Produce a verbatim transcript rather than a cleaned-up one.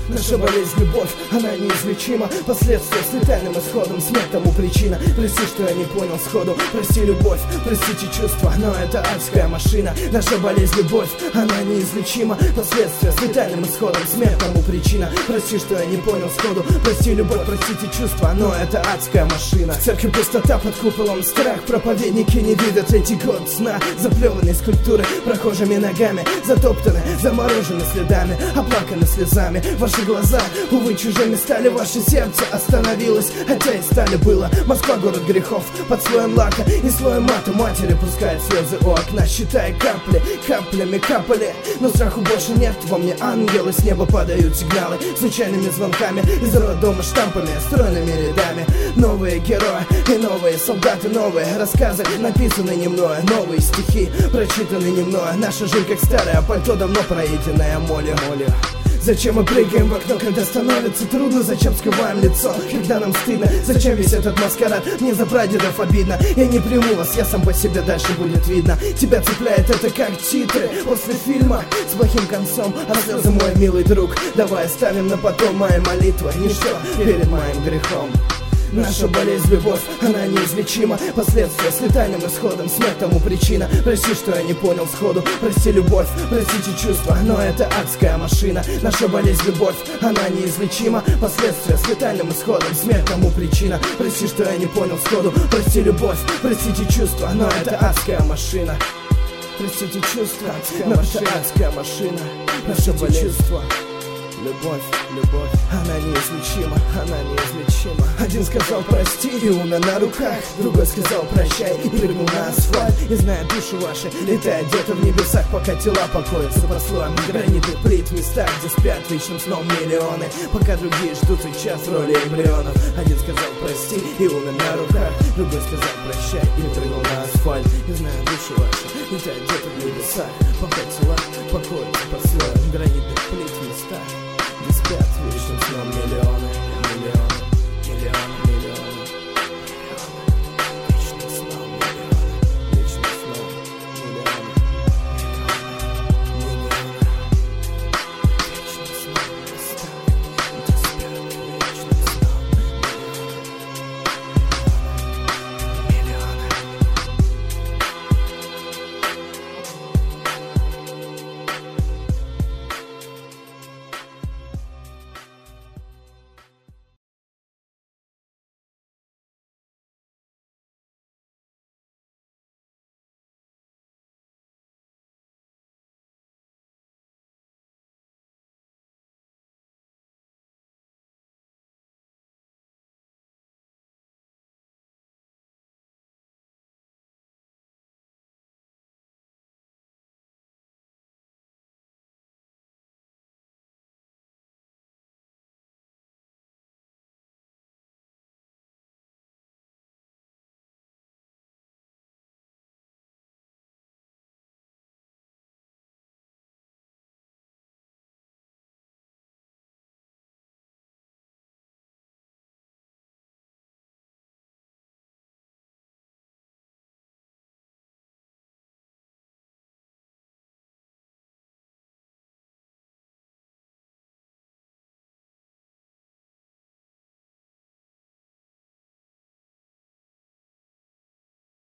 Наша болезнь — любовь, она неизлечима. Последствия с летальным исходом, смерть тому причина. Прости, что я не понял сходу, прости, любовь, простите чувства, но это адская машина. Наша болезнь — любовь, она неизлечима. Последствия с летальным исходом, смерть тому причина. Прости, что я не понял сходу, прости, любовь, простите чувства, но это адская машина. В церкви пустота под куполом, страх, проповедники не видят третий год сна. Заплеванные скульптуры прохожими ногами, затоптаны, заморожены следами, оплаканы слезами. Ваши глаза, увы, чужими стали, ваше сердце остановилось, хотя и стали было. Москва — город грехов, под слоем лака и слоем мата матери пускает слезы у окна, считая капли, каплями капали. Но страху больше нет, во мне ангелы с неба подают сигналы случайными звонками, из роддома штампами, стройными рядами. Новые герои и новые солдаты, новые рассказы, написаны не мною, новые стихи, прочитаны не мною. Наша жизнь как старое пальто, давно проеденное молью. Зачем мы прыгаем в окно, когда становится трудно? Зачем скрываем лицо, когда нам стыдно? Зачем весь этот маскарад? Мне за прадедов обидно. Я не приму вас, я сам по себе, дальше будет видно. Тебя цепляет это как титры после фильма с плохим концом. А слезы, мой милый друг, давай оставим на потом. Мои молитвы — ничто перед моим грехом. Наша болезнь — любовь, она неизлечима. Последствия с летальным исходом, смерть тому причина. Прости, что я не понял сходу, прости, любовь, простите чувства, но это адская машина. Наша болезнь — любовь, она неизлечима. Последствия с летальным исходом, смерть тому причина. Прости, что я не понял сходу, прости, любовь, простите чувства, но это адская машина. Простите чувства, но это адская машина. Наша болезнь — любовь, любовь, она неизлечима, она неизлечима. Один сказал прости и умер на руках, другой сказал прощай и прыгнул на асфальт. И зная душу ваши, летает где-то в небесах, пока тела покоятся под слоем гранитных плит в местах, где спят вечным сном миллионы, пока другие ждут свой час в роли эмбрионов. Один сказал прости и умер на руках, другой сказал прощай и прыгнул на асфальт. И зная душу ваши, летает где-то в небесах, пока тела покоятся под слоем гранитных плит в местах, где спят вечным сном миллионы, миллионы, миллионы, миллионы.